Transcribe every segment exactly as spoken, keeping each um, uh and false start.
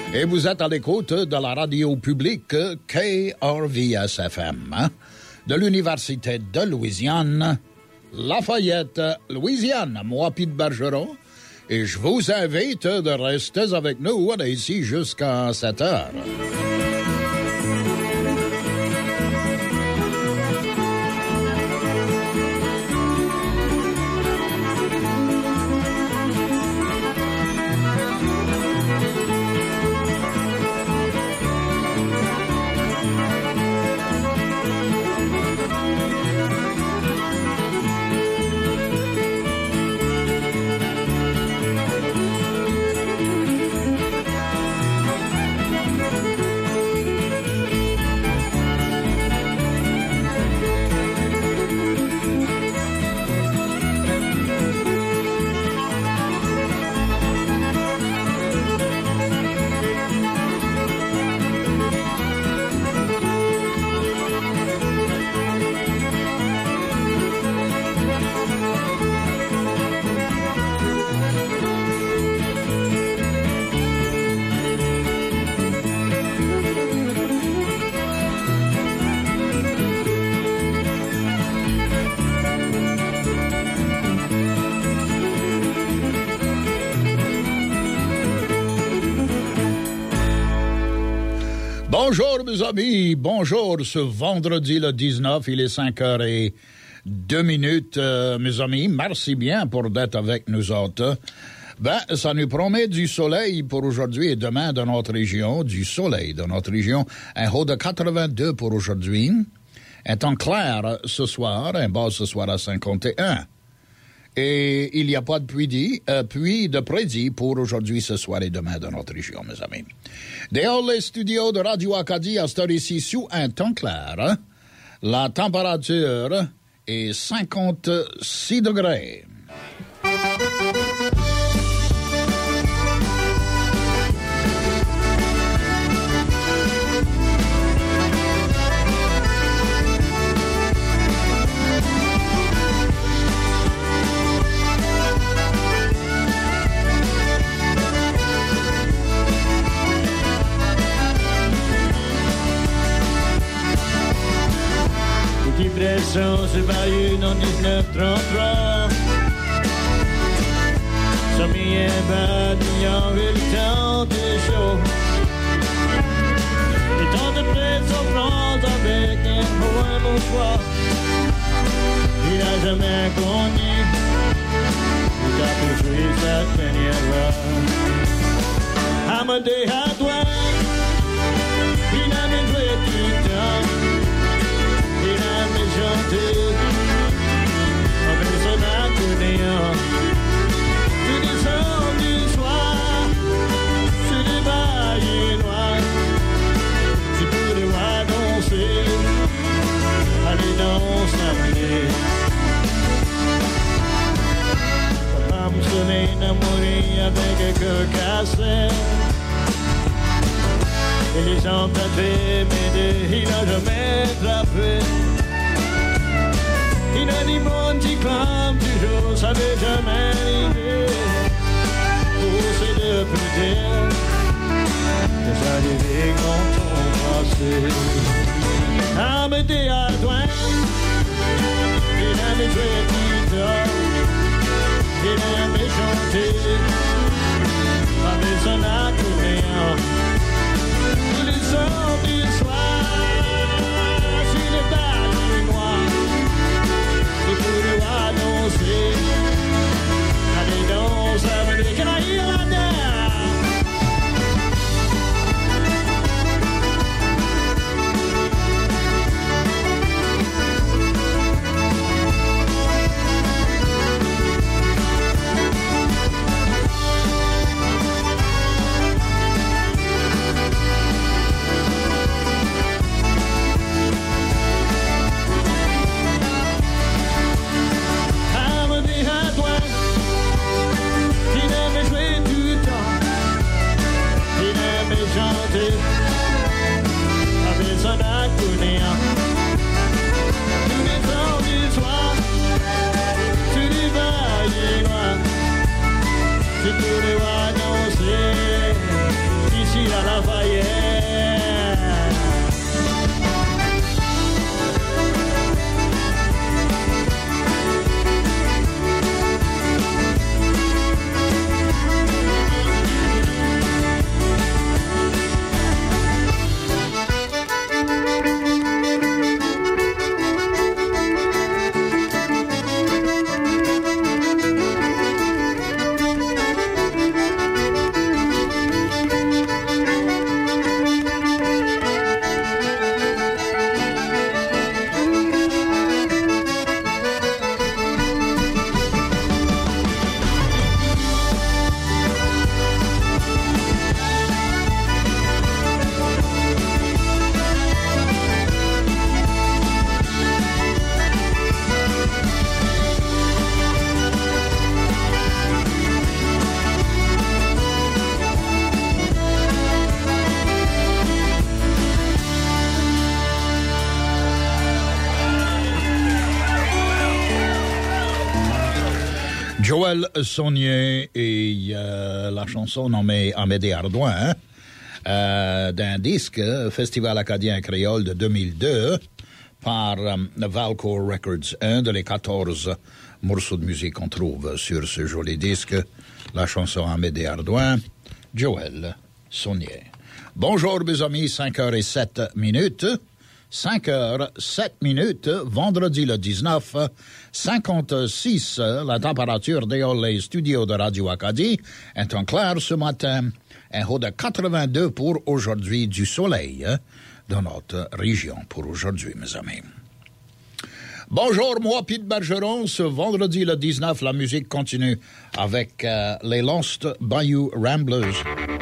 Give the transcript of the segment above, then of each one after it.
Et vous êtes à l'écoute de la radio publique K R V S F M, hein, de l'Université de Louisiane, Lafayette, Louisiane. Moi, Pete Bergeron, et je vous invite de rester avec nous ici jusqu'à sept heures. Bonjour mes amis, bonjour ce vendredi le dix-neuf, il est cinq heures et deux minutes, euh, mes amis, merci bien pour d'être avec nous autres. Ben, ça nous promet du soleil pour aujourd'hui et demain dans notre région, du soleil dans notre région, un haut de quatre-vingt-deux pour aujourd'hui, un temps clair ce soir, un bas ce soir à cinquante et un. Et il n'y a pas de pluie, euh, pluie de prédit pour aujourd'hui, ce soir et demain dans notre région, mes amis. Dehors les studios de Radio Acadie, à cette heure ici, sous un temps clair, hein? La température est cinquante-six degrés. Pression sur Bayou dans dix-neuf trente-trois. Som i en världen jag vill ta till show. Vi tar det press och pratar vägen på en motoir. Vi är som en konning. Vi tar på skjutsat men jag rör. I'm a day hard one. Vi när min vet inte. Chanter avec son accordéon tout le son du soir sur les bails noirs tu pourrais voir danser allez danse amener ta femme se l'est enamorée avec un cœur cassé et les gens t'ont fait m'aider il n'a jamais frappé. Il a dit mon petit comme toujours, ça veut jamais arriver. Pour ces deux peut-être, que ça arrive quand on passait. À me dire à toi, il a mes jouets qui dorment, il a mes chanter, avec son accordéon. Tous les sons du soir, sur les bagues noires. Et pour nous annoncer, allez danse avec les Canadiens. Joël Saunier et euh, la chanson nommée Amédée Ardouin, hein, euh, d'un disque Festival acadien créole de deux mille deux par euh, Valcourt Records, un de les quatorze morceaux de musique qu'on trouve sur ce joli disque, la chanson Amédée Ardouin, Joël Saunier. Bonjour mes amis, cinq heures sept minutes. cinq heures sept minutes, vendredi le dix-neuf, cinquante-six, la température dans les studios de Radio Acadie est en clair ce matin, un haut de quatre-vingt-deux pour aujourd'hui, du soleil dans notre région pour aujourd'hui, mes amis. Bonjour, moi, Pete Bergeron. Ce vendredi le dix-neuf, la musique continue avec euh, les Lost Bayou Ramblers.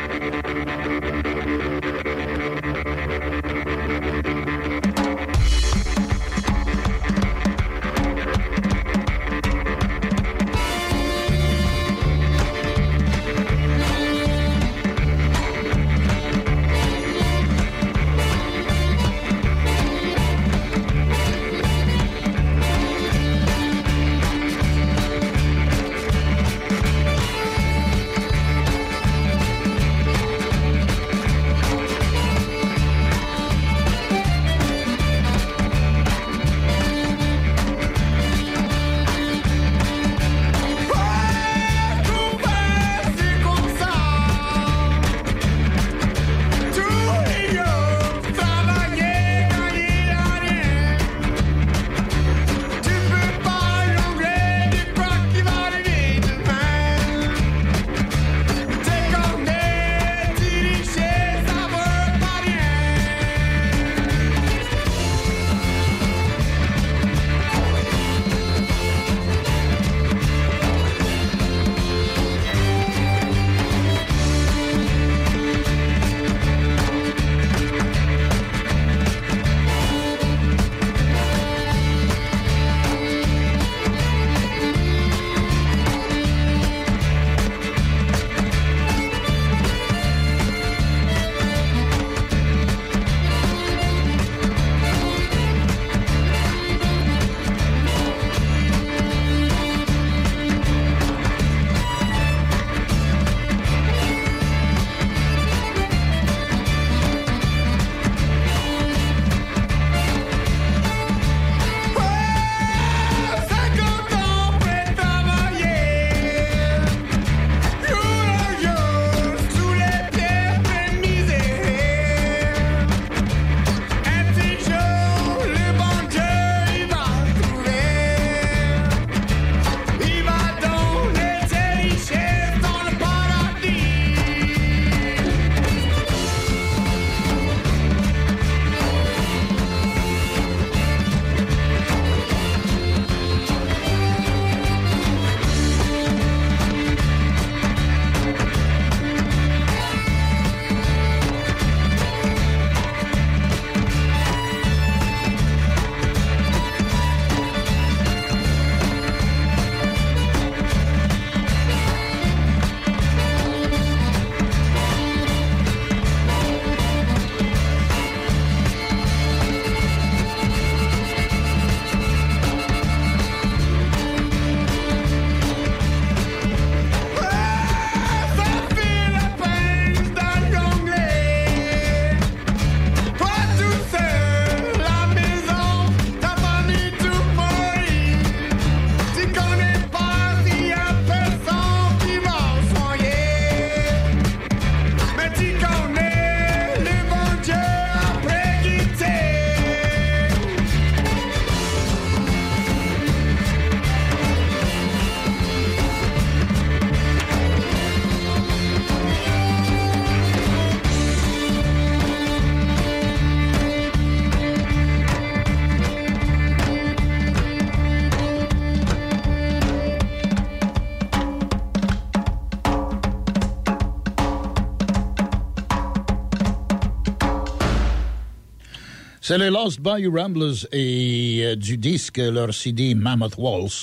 C'est les Lost Bayou Ramblers et euh, du disque, leur C D Mammoth Waltz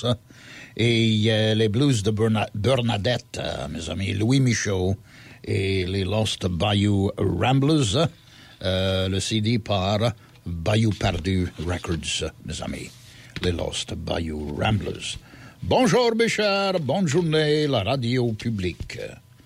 et euh, les blues de Berna- Bernadette, euh, mes amis, Louis Michaud et les Lost Bayou Ramblers, euh, le C D par Bayou Perdu Records, mes amis, les Lost Bayou Ramblers. Bonjour mes chers, bonne journée, la radio publique.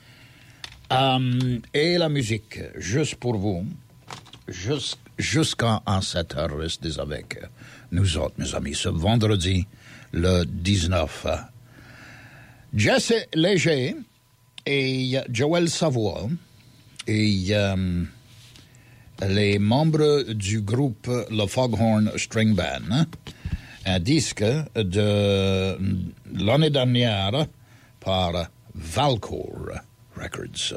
Um, et la musique, juste pour vous, jus- jusqu'à sept heures, restez avec nous autres, mes amis, ce vendredi, le dix-neuf. Jesse Léger et Joël Savoie et um, les membres du groupe Le Foghorn String Band, un disque de l'année dernière par Valcour Records.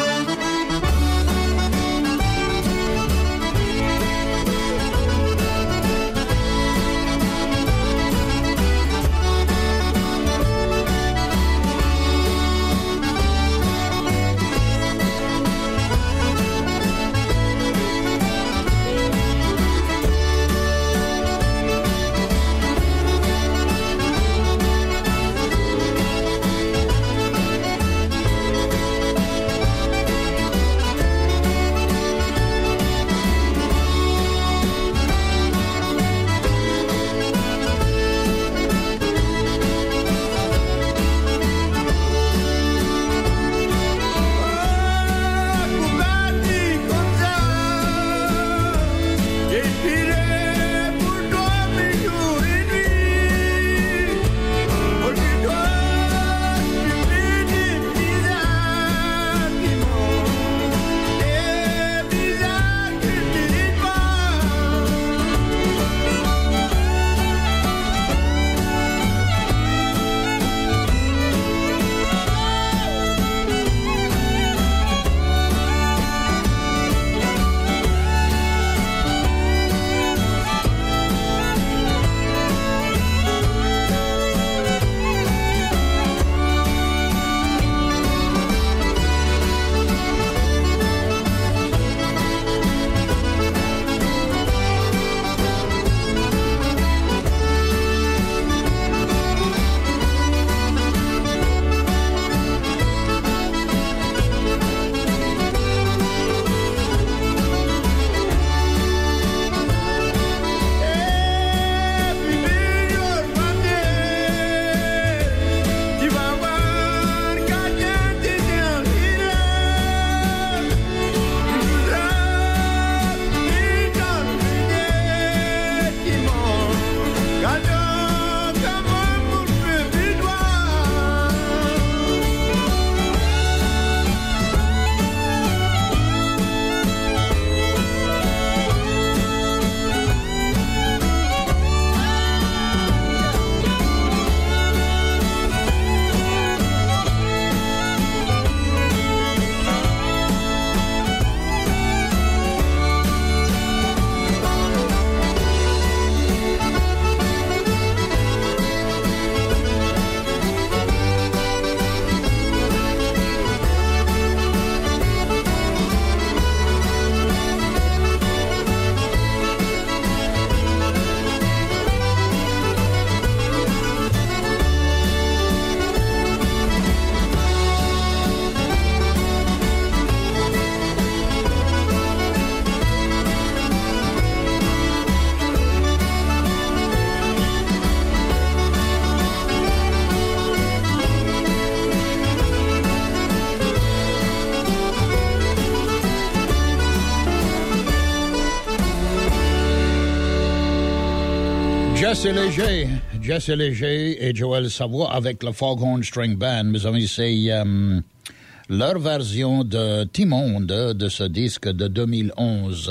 Jesse Léger, Jesse Léger et Joël Savoie avec le Foghorn String Band, mes amis, c'est um, leur version de Timonde de ce disque de deux mille onze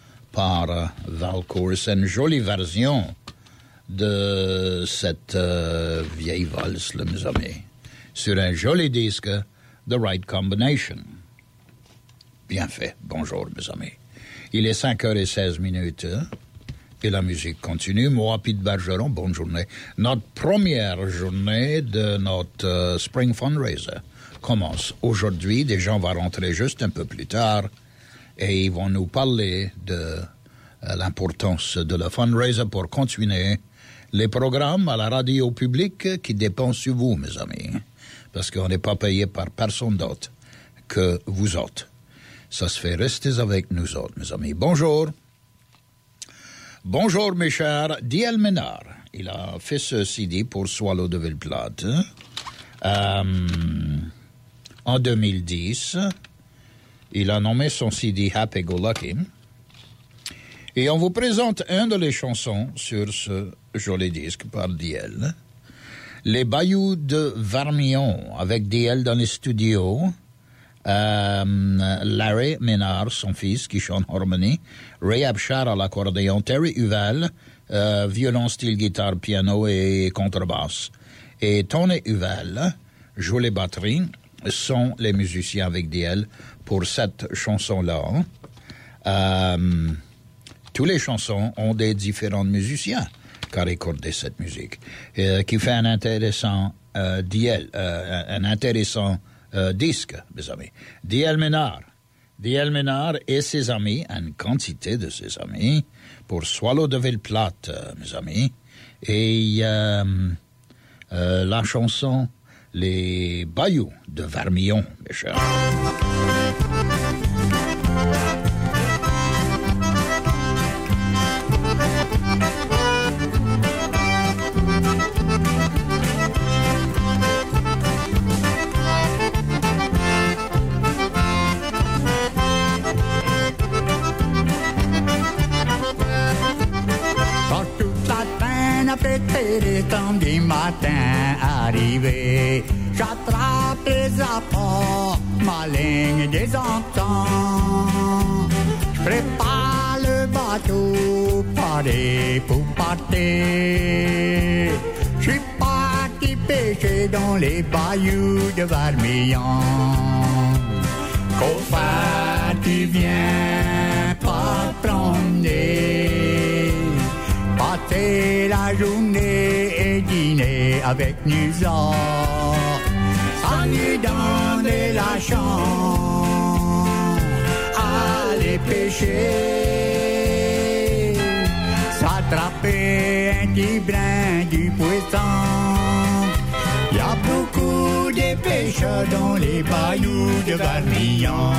par uh, Valcour. C'est une jolie version de cette uh, vieille valse, là, mes amis, sur un joli disque, The Right Combination. Bien fait. Bonjour, mes amis. Il est cinq heures seize minutes. Hein? Et la musique continue. Moi, Pete Bergeron, bonne journée. Notre première journée de notre uh, Spring Fundraiser commence aujourd'hui. Des gens vont rentrer juste un peu plus tard et ils vont nous parler de uh, l'importance de la fundraiser pour continuer les programmes à la radio publique qui dépendent sur vous, mes amis. Parce qu'on n'est pas payé par personne d'autre que vous autres. Ça se fait, restez avec nous autres, mes amis. Bonjour. Bonjour, mes chers. Diel Ménard. il a fait ce C D pour Swallow de Ville-Plate euh, en deux mille dix. Il a nommé son C D Happy Go Lucky. Et on vous présente un de les chansons sur ce joli disque par D L. Les Bayous de Varmillon, avec D L dans les studios. Euh, Larry Ménard, son fils, qui chante harmonie. Ray Abshar à l'accordéon. Terry Huval, euh, violon, style, guitare, piano et contrebasse. Et Tony Huval joue les batteries. Sont les musiciens avec D L pour cette chanson-là. Euh, toutes les chansons ont des différents musiciens qui ont recordé cette musique, euh, qui fait un intéressant euh, D L, euh, un intéressant euh, disque, mes amis. D L Ménard. D L Ménard et ses amis, une quantité de ses amis, pour Swallow de Ville-Plate, euh, mes amis. Et euh, euh, la chanson Les Bayous de Varmillon, mes chers. Samedi matin arrivé, j'attrape les apports, ma ligne des entends. Je prépare le bateau, paré pour partir. Je suis parti pêcher dans les bayous de Varmillon. Copain, tu viens pas promener, passer la journée et dîner avec nous autres. Ça nous donne la chance, aller pêcher, s'attraper un petit brin du poisson. Il y a beaucoup de pêcheurs dans les bayous de Varmillon.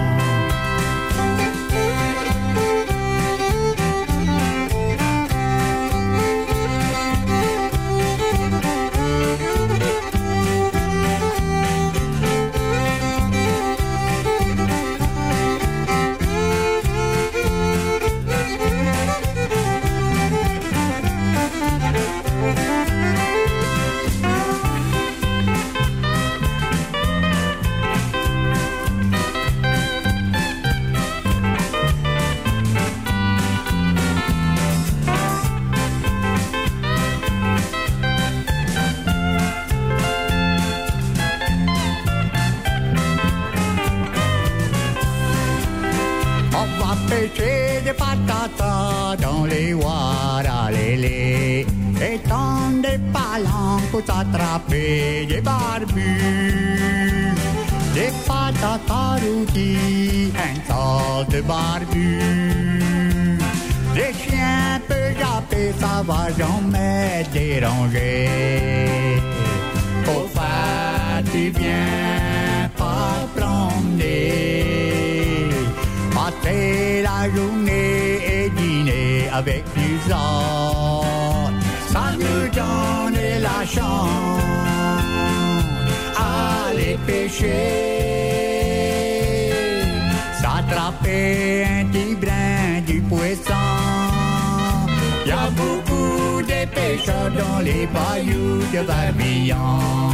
Pêcher des patatas dans les Waralélé et tendre des palanques pour attraper des barbus. Des patatas rôties, un tas de barbus. Des chiens peuvent japper, ça va jamais déranger. Au fait, tu viens pas promener, passer la journée et dîner avec nous autres. Ça nous donne la chance, aller pêcher, s'attraper un petit brin du poisson. Il y a beaucoup de pêcheurs dans les bayous de Varmillon.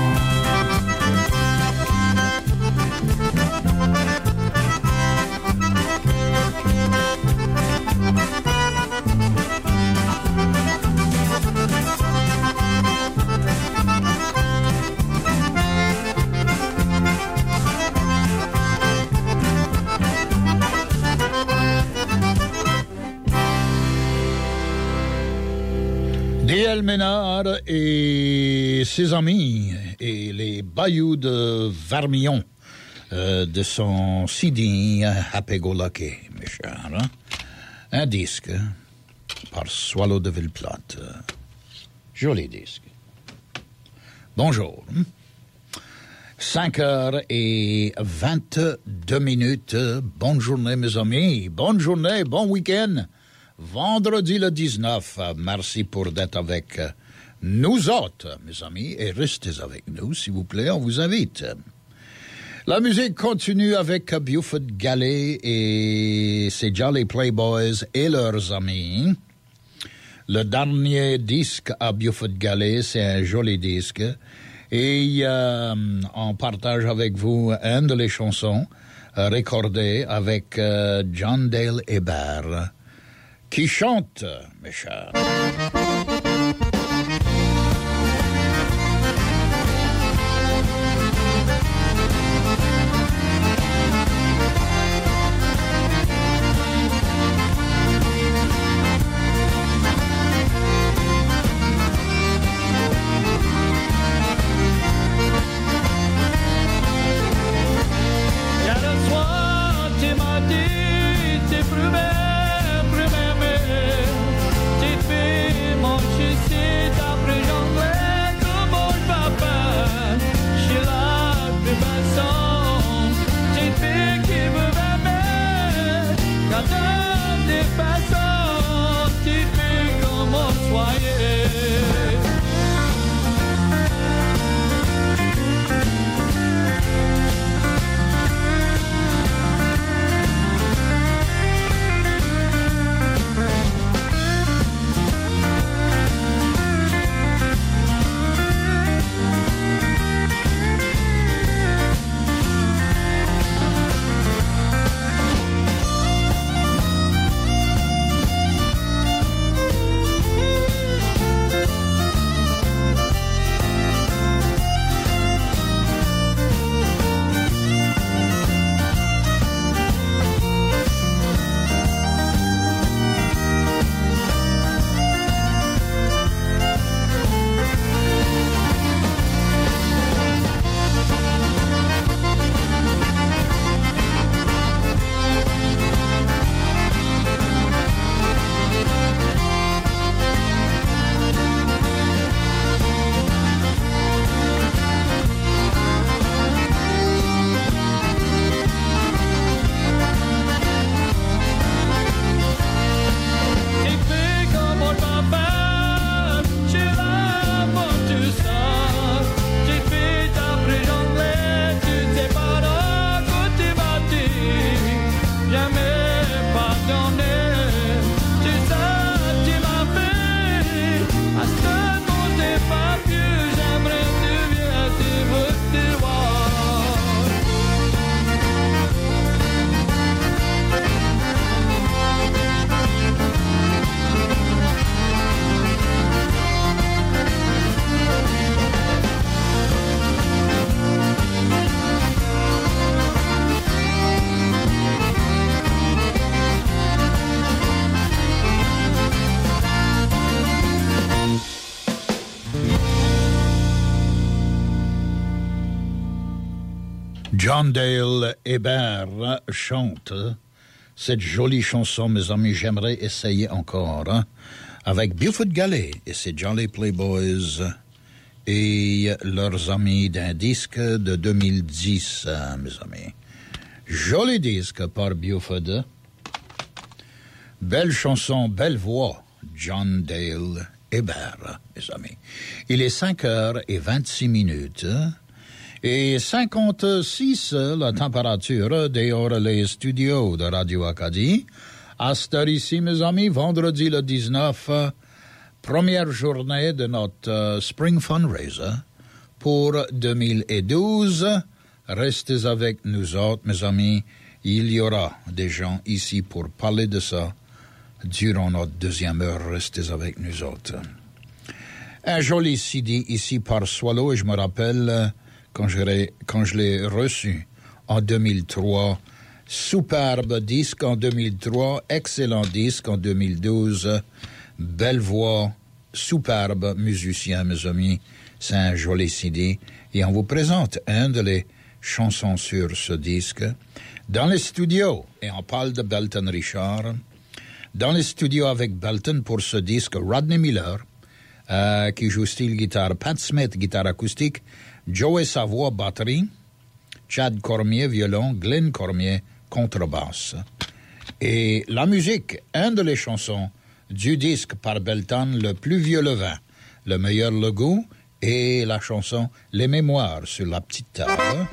D L Ménard et ses amis et les bayous de Varmillon euh, de son C D Happy Go Lucky, mes chers. Hein? Un disque par Swallow de Ville-Plate. Joli disque. Bonjour. cinq heures et vingt-deux minutes. Bonne journée, mes amis. Bonne journée, bon week-end. vendredi le dix-neuf. Merci pour d'être avec nous autres, mes amis, et restez avec nous, s'il vous plaît, on vous invite. La musique continue avec Buford Galley et ses Jolly Playboys et leurs amis. Le dernier disque à Buford Galley, c'est un joli disque. Et euh, on partage avec vous un de les chansons euh, recordées avec euh, John Dale Hebert, qui chante, mes chers. John Dale Hebert chante cette jolie chanson, mes amis, j'aimerais essayer encore, hein, avec Buford Galley et ses Jolly Playboys et leurs amis d'un disque de deux mille dix, hein, mes amis. Joli disque par Buford. Belle chanson, belle voix, John Dale Hebert, mes amis. Il est cinq heures et vingt-six minutes, hein, et cinquante-six la température dehors les studios de Radio Acadie. À cette heure ici, mes amis, vendredi le dix-neuf, première journée de notre uh, Spring Fundraiser pour deux mille douze. Restez avec nous autres, mes amis. Il y aura des gens ici pour parler de ça durant notre deuxième heure. Restez avec nous autres. Un joli C D ici par Swallow, et je me rappelle quand je l'ai, quand je l'ai reçu en deux mille trois. Superbe disque en deux mille trois, excellent disque en deux mille douze. Belle voix, superbe musicien, mes amis. C'est un joli C D. Et on vous présente un de les chansons sur ce disque. Dans les studios, et on parle de Belton Richard, dans les studios avec Belton pour ce disque, Rodney Miller, euh, qui joue style guitare, Pat Smith, guitare acoustique, Joey Savoie, batterie, Chad Cormier, violon, Glenn Cormier, contrebasse. Et la musique, un de les chansons du disque par Beltan, Le plus vieux le vin, Le meilleur le goût, et la chanson Les mémoires sur la petite table.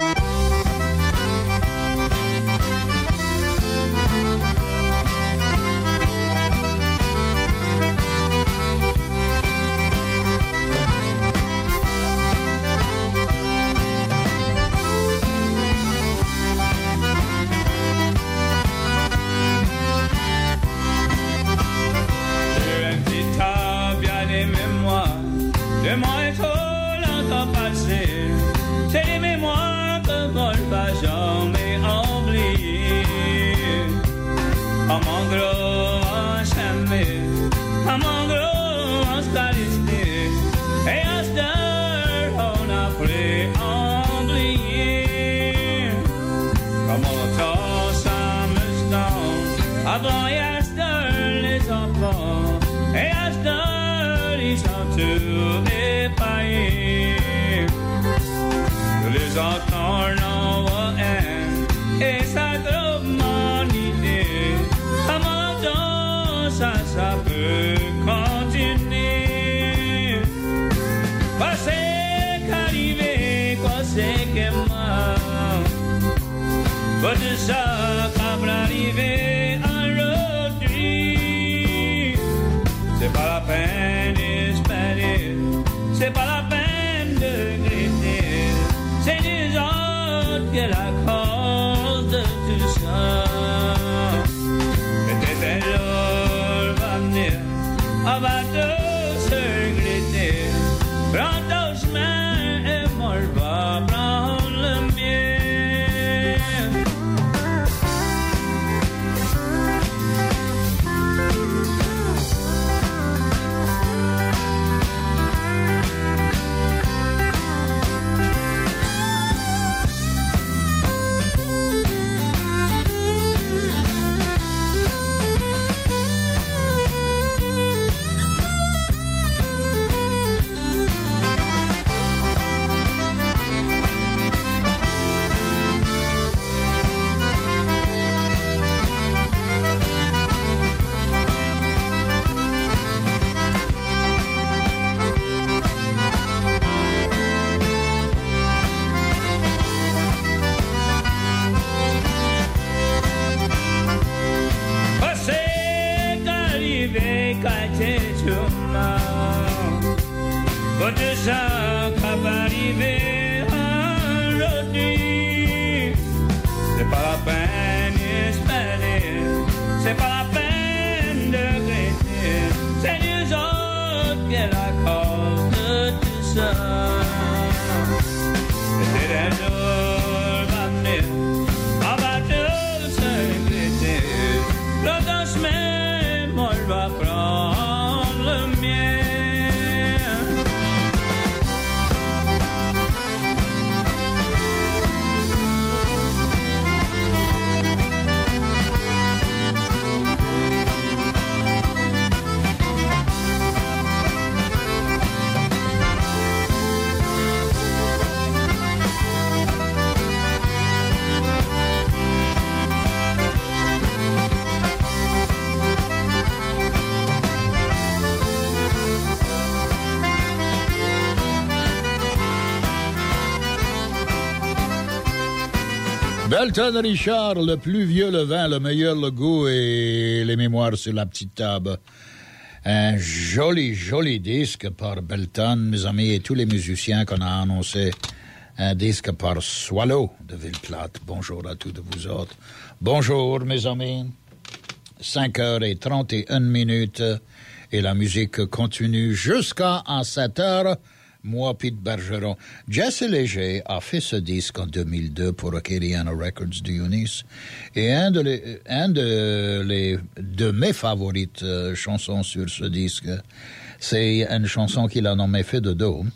Belton Richard, Le plus vieux le vin, Le meilleur le goût et Les mémoires sur la petite table. Un joli, joli disque par Belton, mes amis, et tous les musiciens qu'on a annoncé. Un disque par Swallow de Villeplate. Bonjour à tous de vous autres. Bonjour, mes amis. cinq heures trente et une minutes et la musique continue jusqu'à sept heures. Moi, Pete Bergeron. Jesse Léger a fait ce disque en deux mille deux pour Acadiana Records de Eunice. Et un de, les, un de, les, de mes favorites euh, chansons sur ce disque, c'est une chanson qu'il a nommée Fait de dos.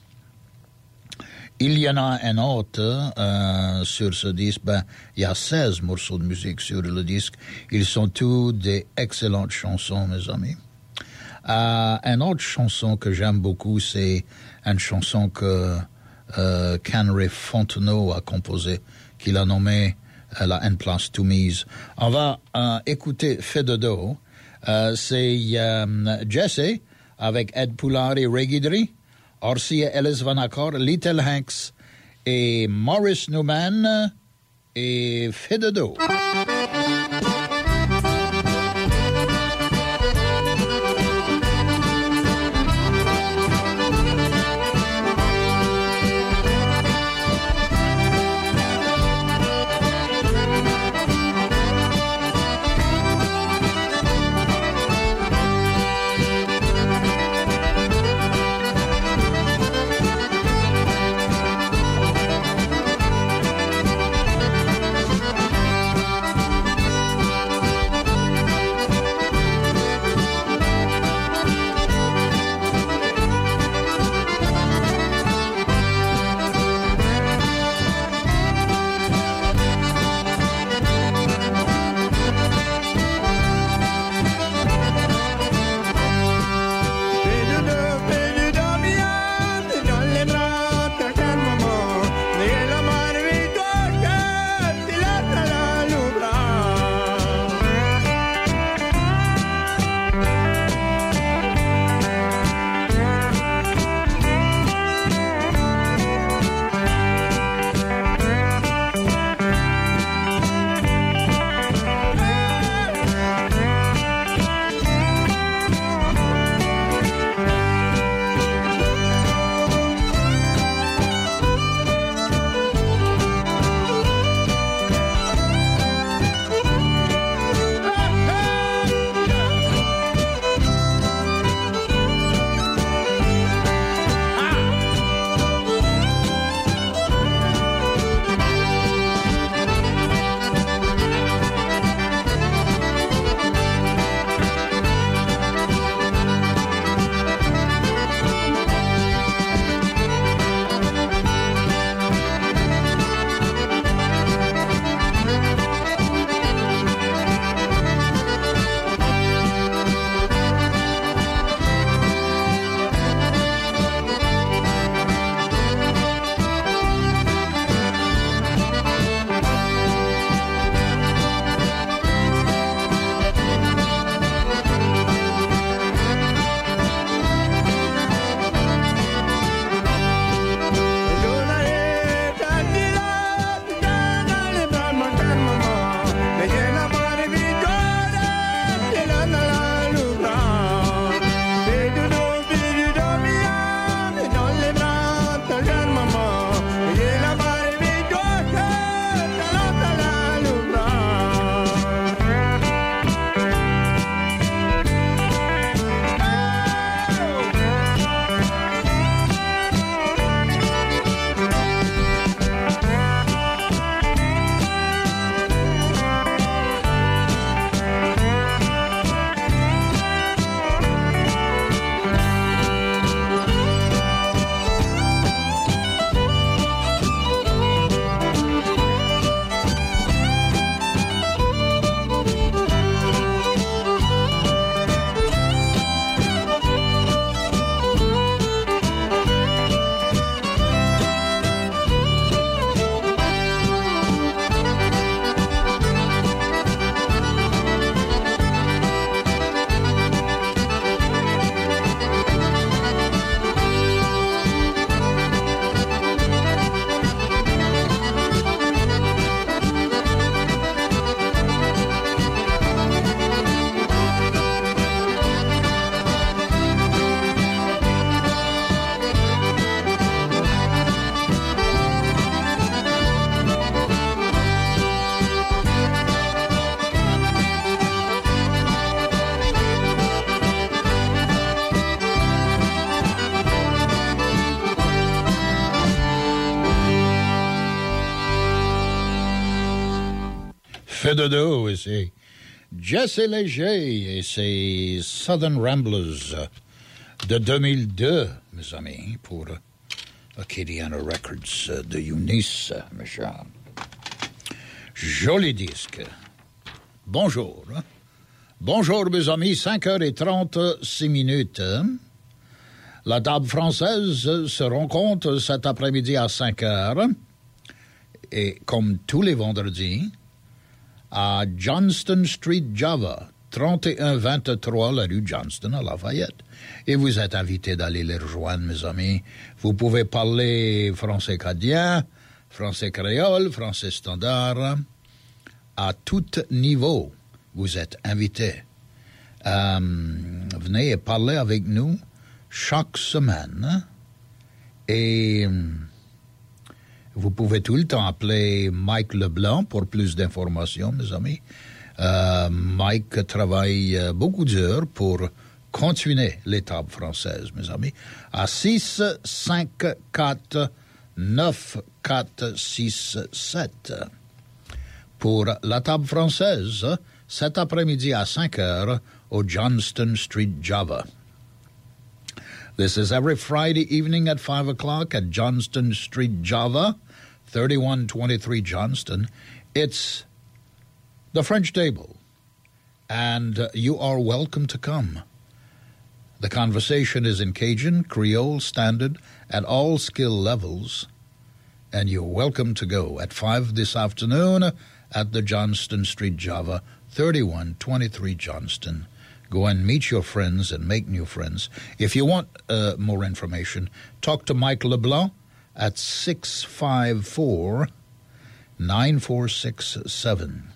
Il y en a un autre euh, sur ce disque. Ben, il y a seize morceaux de musique sur le disque. Ils sont tous des excellentes chansons, mes amis. Euh, une autre chanson que j'aime beaucoup, c'est une chanson que euh, Canry Fontenot a composée, qu'il a nommée euh, la N-Place Toumise. On va euh, écouter Fait de dos. Euh, c'est euh, Jesse avec Ed Poulard et Ray Guidry, Orsi et Ellis Van Accord, Little Hanks et Maurice Newman et Fait de dos. Fait de dos, et c'est Jesse Léger et c'est Southern Ramblers de deux mille deux, mes amis, pour Acadiana Records de Eunice, mes chers. Joli disque. Bonjour. Bonjour, mes amis, cinq heures trente-six minutes. La table française se rencontre cet après-midi à cinq heures. Et comme tous les vendredis, à Johnston Street, Java, trente et un vingt-trois, la rue Johnston à Lafayette. Et vous êtes invités d'aller les rejoindre, mes amis. Vous pouvez parler français acadien, français créole, français standard, à tout niveau. Vous êtes invités. Euh, venez et parlez avec nous chaque semaine. Et vous pouvez tout le temps appeler Mike Leblanc pour plus d'informations, mes amis. Euh, Mike travaille beaucoup d'heures pour continuer les tables françaises, mes amis, à six cinq quatre neuf quatre six sept. Pour la table française, cet après-midi à cinq heures au Johnston Street, Java. This is every Friday evening at five o'clock at Johnston Street, Java, thirty-one twenty-three Johnston. It's the French table, and uh, you are welcome to come. The conversation is in Cajun, Creole, Standard, at all skill levels, and you're welcome to go at five this afternoon at the Johnston Street, Java, thirty-one twenty-three Johnston. Go and meet your friends and make new friends. If you want uh, more information, talk to Mike LeBlanc at six five four, nine four six seven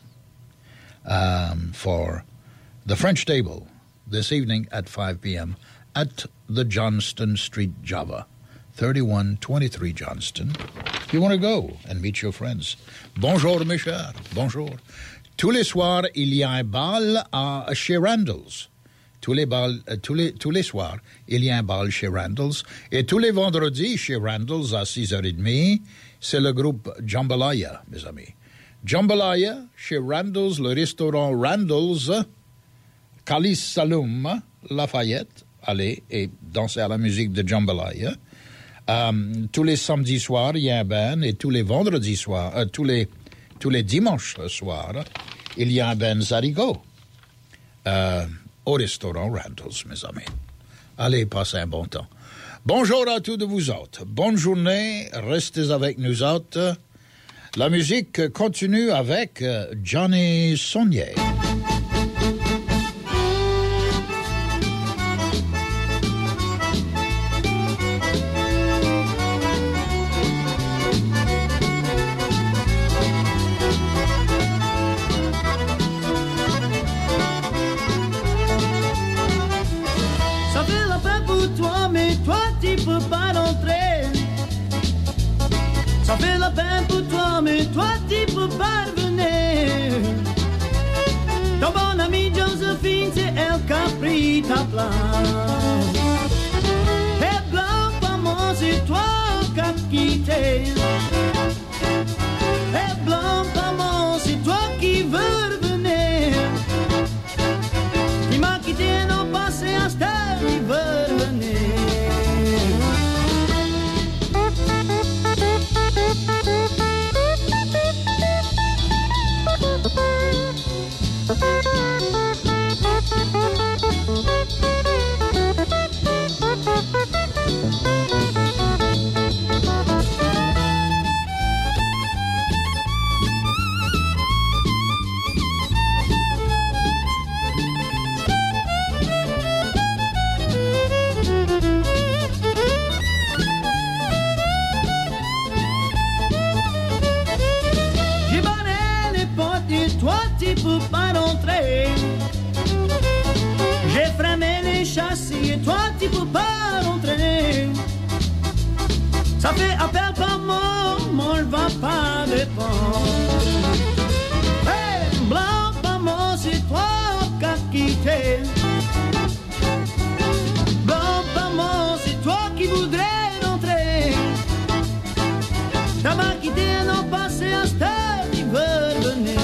um, for the French table this evening at five p.m. at the Johnston Street, Java, thirty-one twenty-three Johnston. You want to go and meet your friends. Bonjour, mes chers. Bonjour. Tous les soirs, il y a un bal à, chez Randall's. Tous les, bals, euh, tous, les, tous les soirs, il y a un bal chez Randall's. Et tous les vendredis, chez Randall's, à six heures trente, c'est le groupe Jambalaya, mes amis. Jambalaya, chez Randall's, le restaurant Randall's, Calice Saloum, Lafayette. Allez et dansez à la musique de Jambalaya. Um, tous les samedis soirs, il y a un band. Et tous les vendredis soirs, euh, tous les... Tous les dimanches soirs, il y a un Ben Zarigo euh, au restaurant Randall's, mes amis. Allez, passez un bon temps. Bonjour à tous de vous autres. Bonne journée. Restez avec nous autres. La musique continue avec Johnny Saunier. Ça fait la peine pour toi, mais toi tu peux pas revenir. Ton bon ami Josephine, c'est elle qui a pris ta place. Et blanc, pas moi, c'est toi qui as quitté. Et blanc, pas moi, c'est toi qui veux revenir. Qui m'a quitté, non passé à cette heure, il veut revenir. Pour pas rentrer, j'ai fermé les châssis et toi tu peux pas rentrer. Ça fait appel par moi, moi je va pas dépendre. Hey, blanc par moi, c'est toi qui as quitté. Blanc par moi, c'est toi qui voudrais rentrer. T'as pas quitté, non passé à cette heure, il veut venir.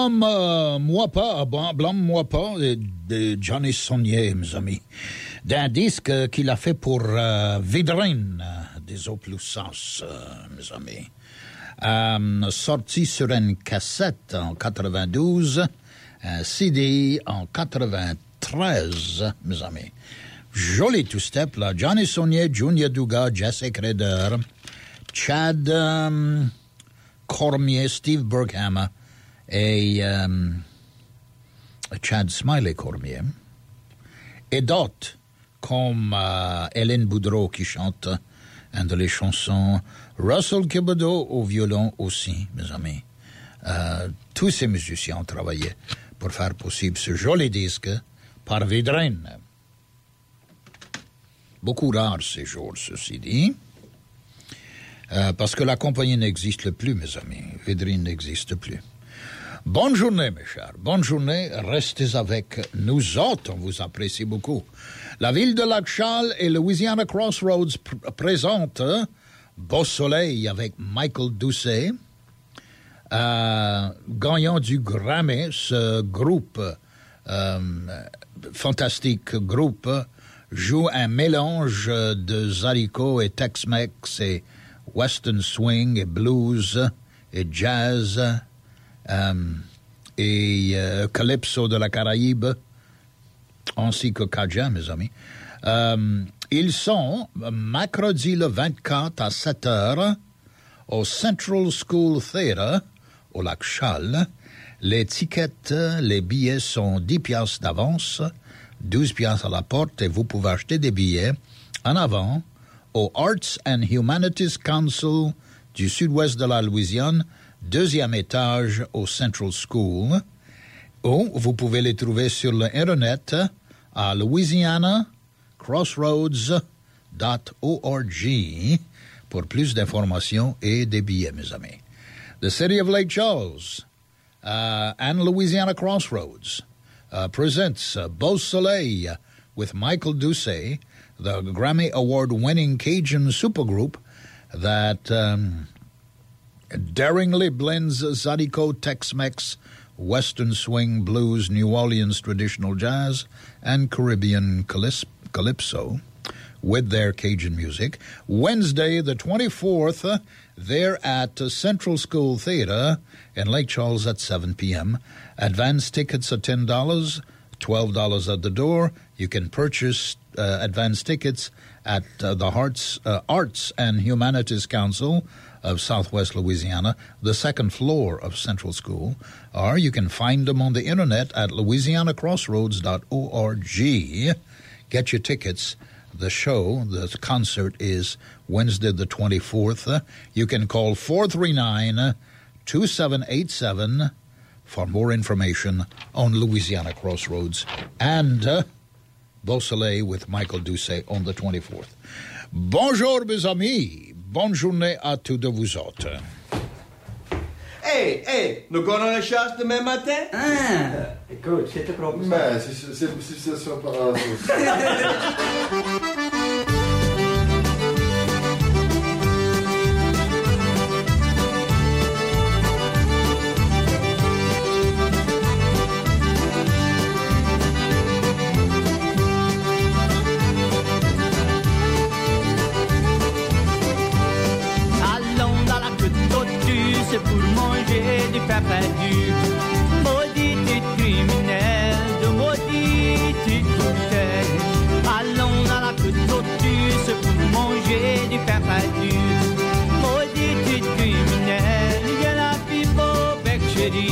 Blâme-moi pas, blâme-moi pas de, de Johnny Saunier, mes amis. D'un disque qu'il a fait pour euh, Vidrine, des Oplusas, euh, mes amis. Euh, sorti sur une cassette en quatre-vingt-douze, un C D en quatre-vingt-treize, mes amis. Joli two-step, là. Johnny Saunier, Junior Dugas, Jesse Crader, Chad um, Cormier, Steve Berghammer et um, Chad Smiley Cormier. Et d'autres, comme uh, Hélène Boudreau qui chante un de les chansons, Russell Thibodeau au violon aussi, mes amis. Uh, tous ces musiciens ont travaillé pour faire possible ce joli disque par Vidrine. Beaucoup rare ces jours, ceci dit, euh, parce que la compagnie n'existe plus, mes amis. Vidrine n'existe plus. Bonne journée, mes chers. Bonne journée. Restez avec nous autres. On vous apprécie beaucoup. La ville de Lac-Charles et Louisiana Crossroads pr- présentent Beau Soleil avec Michael Doucet, euh, gagnant du Grammy. Ce groupe, euh, fantastique groupe, joue un mélange de Zydeco et Tex-Mex et Western Swing et Blues et Jazz euh, et euh, Calypso de la Caraïbe ainsi que Cajun, mes amis. Euh, ils sont mercredi le vingt-quatre à sept heures au Central School Theatre au Lac-Charles. Les tickets, les billets sont dix piastres d'avance, douze piastres à la porte, et vous pouvez acheter des billets en avant au Arts and Humanities Council du sud-ouest de la Louisiane, deuxième étage au Central School, ou vous pouvez les trouver sur l'internet à louisiana crossroads dot org pour plus d'informations et des billets, mes amis. The City of Lake Charles uh, and Louisiana Crossroads Uh, presents uh, Beau Soleil with Michael Doucet, the Grammy Award-winning Cajun supergroup that um, daringly blends Zydeco, Tex-Mex, Western Swing, Blues, New Orleans traditional jazz, and Caribbean calyp- calypso with their Cajun music. Wednesday, the twenty-fourth, uh, they're at uh, Central School Theatre in Lake Charles at seven p.m. Advance tickets are ten dollars, twelve dollars at the door. You can purchase uh, advance tickets at uh, the Arts, uh, Arts and Humanities Council of Southwest Louisiana, the second floor of Central School, or you can find them on the internet at louisiana crossroads dot org. Get your tickets. The show, the concert, is Wednesday the twenty-fourth. You can call four three nine, two seven eight seven for more information on Louisiana Crossroads and uh, Beau Soleil with Michael Doucet on the twenty-fourth. Bonjour, mes amis. Bonne journée à tous de vous autres. Hey, hey, nous allons à la chasse demain matin? Ah, écoute, c'était propre. Ben, si ça soit par hasard. C'est pour manger des papayus. Maudite criminelle, de maudite bouteille. Allons dans la côte tortue, c'est pour manger des papayus. Maudite criminelle, il y a la pipe au bec chéri.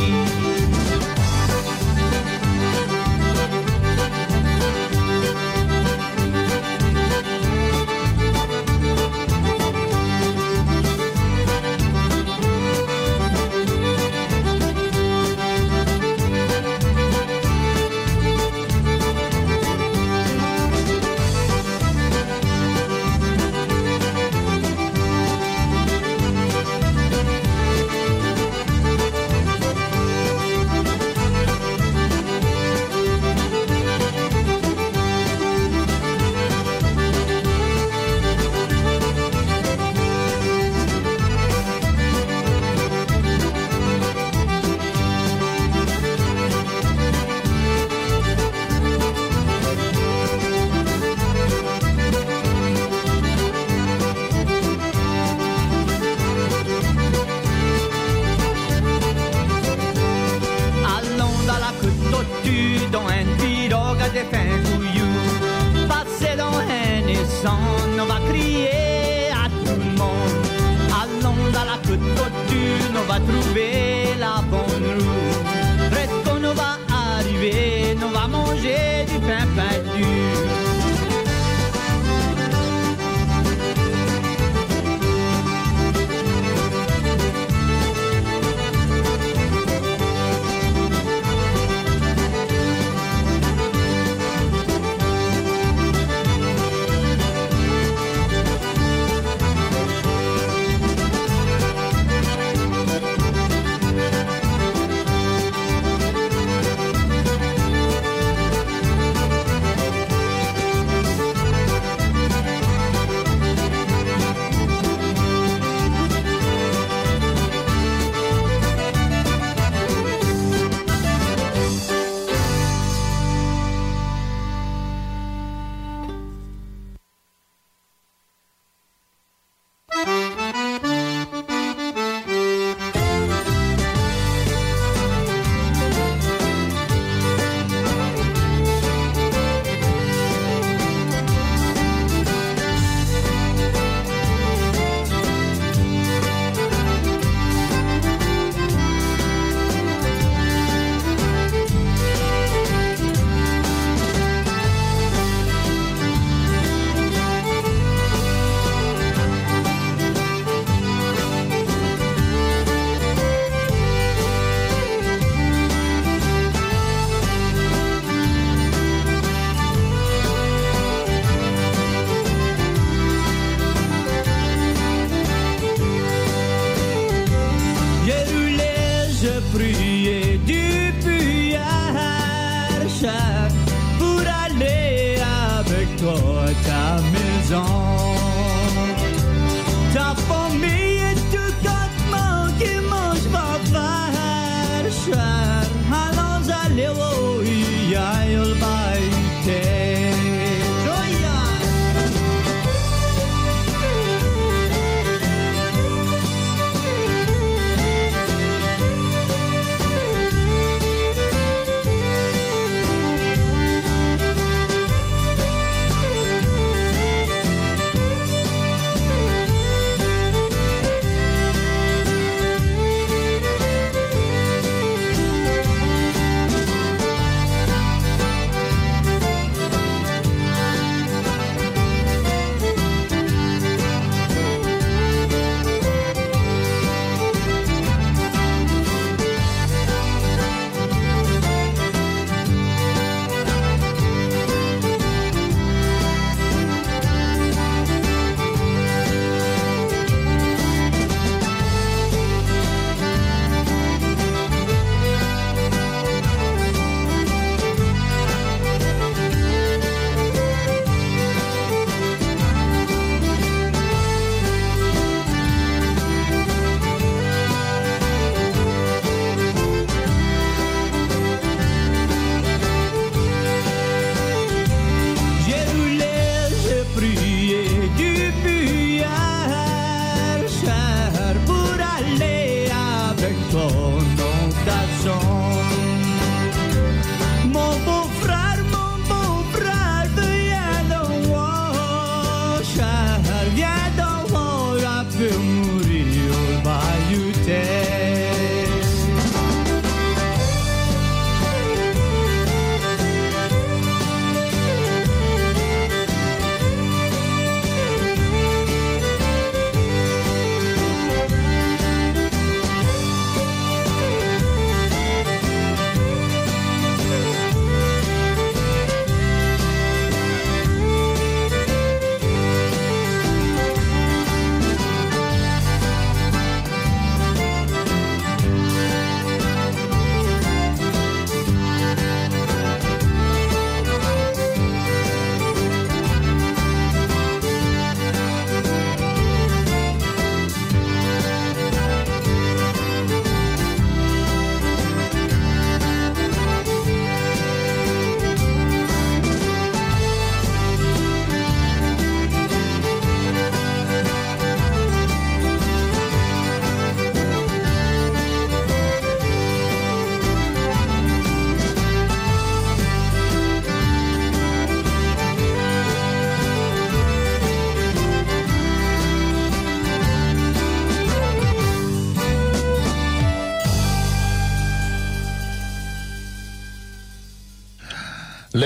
va trouver la bonne roue. Près qu'on va arriver, on va manger du pain perdu.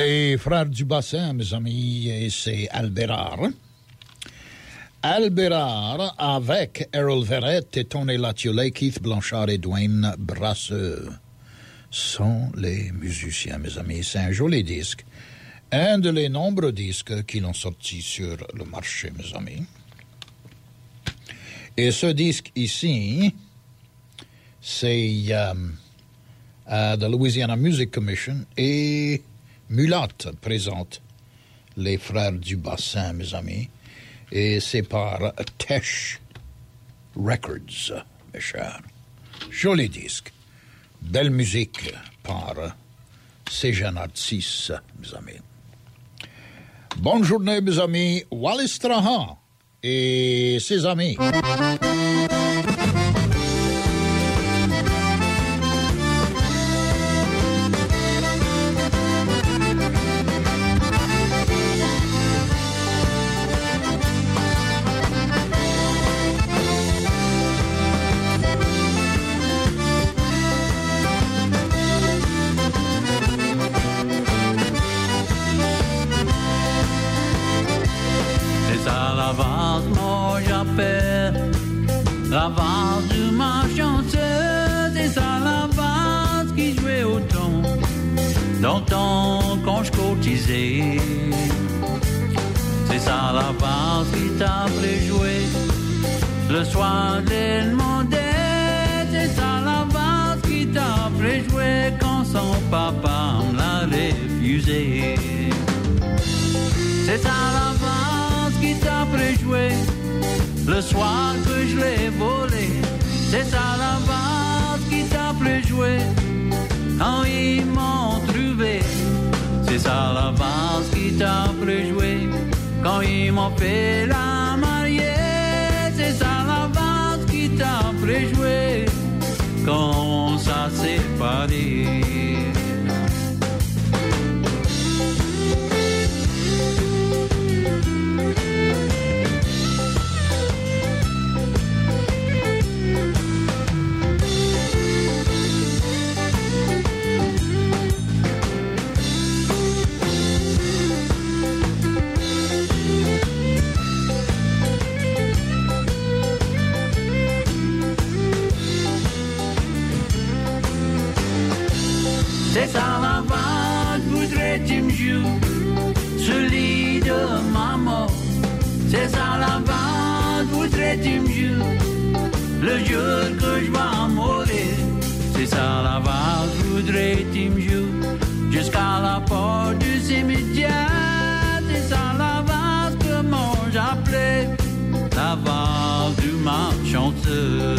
Les frères du bassin, mes amis, et c'est Albérard. Albérard, avec Errol Verrett, Tony Latiolet, Keith Blanchard et Dwayne Brasseur, sont les musiciens, mes amis. C'est un joli disque. Un de les nombreux disques qui l'ont sorti sur le marché, mes amis. Et ce disque ici, c'est euh, euh, de Louisiana Music Commission et Mulatte présente les frères du bassin, mes amis. Et c'est par Tesh Records, mes chers. Joli disque. Belle musique par Sejan Artis, mes amis. Bonne journée, mes amis. Wallace Strahan et ses amis. La valse de ma chanteuse, c'est ça la valse qui jouait au ton, dans le temps quand je cotisais. C'est ça la valse qui t'a fait jouer, le soir des demandait. C'est ça la valse qui t'a fait jouer quand son papa me l'a refusé. C'est ça la valse qui t'a fait jouer, le soir que je l'ai volé. C'est ça la valse qui t'a fait jouer quand ils m'ont trouvé. C'est ça la valse qui t'a fait jouer quand ils m'ont fait la mariée. C'est ça la valse qui t'a fait jouer quand on s'est séparés. C'est ça la valse, voudrais-tu me jouer sur le lit de ma mort. C'est ça la valse, voudrais-tu me jouer le jour que je vais mourir. C'est ça la valse, voudrais-tu me jouer jusqu'à la porte du cimetière. C'est ça la valse que moi j'appelais la valse du marchanteur.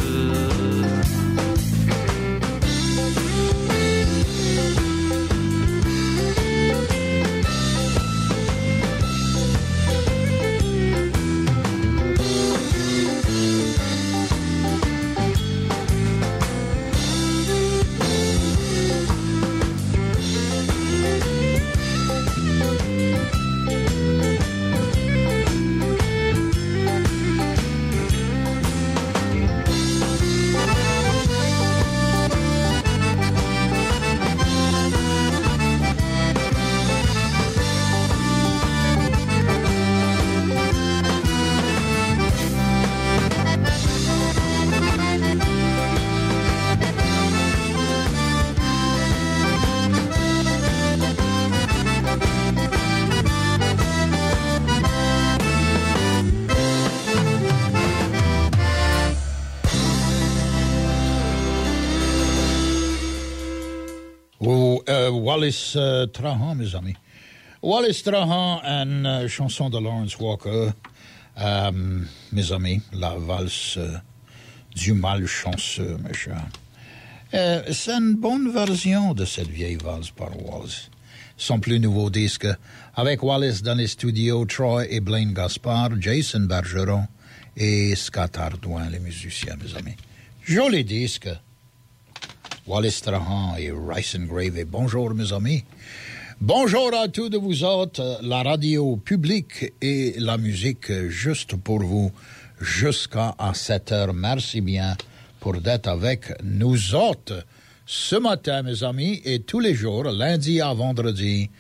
Wallace uh, Strahan, mes amis. Wallace Strahan, une uh, chanson de Lawrence Walker. Um, mes amis, la valse uh, du malchanceux, mes chers. Uh, c'est une bonne version de cette vieille valse par Wallace. Son plus nouveau disque, avec Wallace dans les studios, Troy et Blaine Gaspard, Jason Bergeron et Scott Ardouin, les musiciens, mes amis. Joli disque. Wallace Strahan et Rice and Gravy. Bonjour, mes amis. Bonjour à tous de vous autres, la radio publique et la musique juste pour vous jusqu'à sept heures. Merci bien pour d'être avec nous autres ce matin, mes amis, et tous les jours, lundi à vendredi,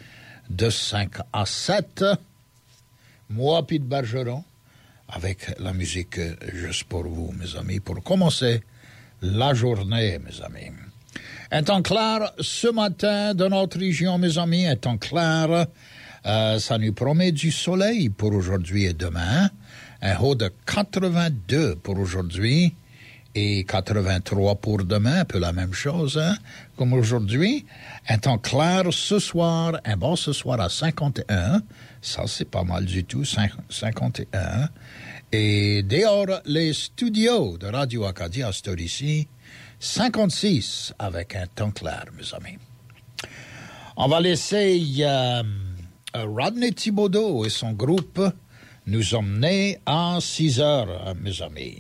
de cinq à sept. Moi, Pete Bergeron, avec la musique juste pour vous, mes amis, pour commencer la journée, mes amis. Un temps clair ce matin dans notre région, mes amis, un temps clair. Euh, ça nous promet du soleil pour aujourd'hui et demain. Un haut de quatre-vingt-deux pour aujourd'hui et quatre-vingt-trois pour demain, un peu la même chose hein, comme aujourd'hui. Un temps clair ce soir, un bon ce soir à cinquante et un. Ça, c'est pas mal du tout, cinquante et un. Et dehors, les studios de Radio Acadie à cette heure ici, cinquante-six avec un temps clair, mes amis. On va laisser euh, Rodney Thibodeau et son groupe nous emmener à six heures, mes amis.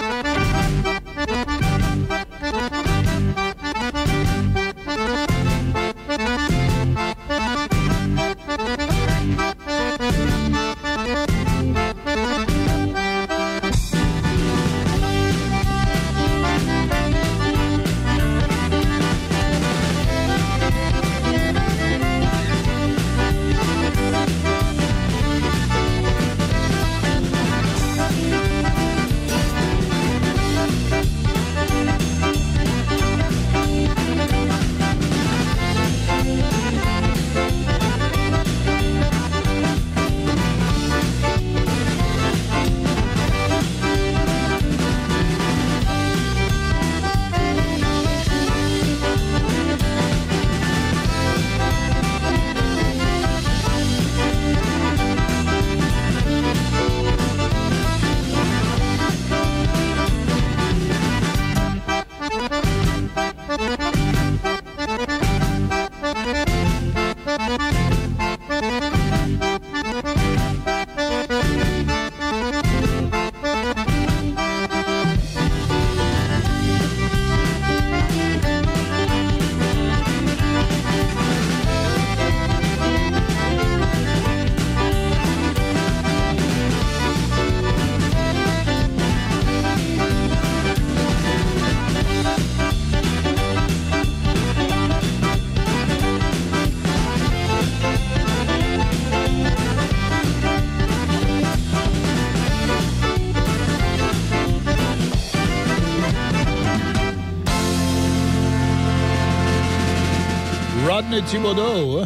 Rodney Thibodeau,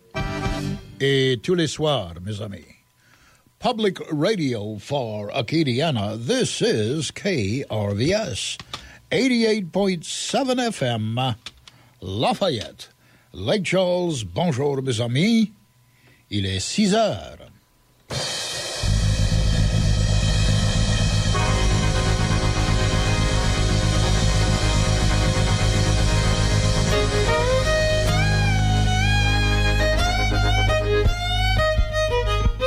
et tous les soirs, mes amis. Public Radio for Acadiana, this is K R V S, eighty-eight point seven F M, Lafayette. Lake Charles, bonjour, mes amis. Il est six heures.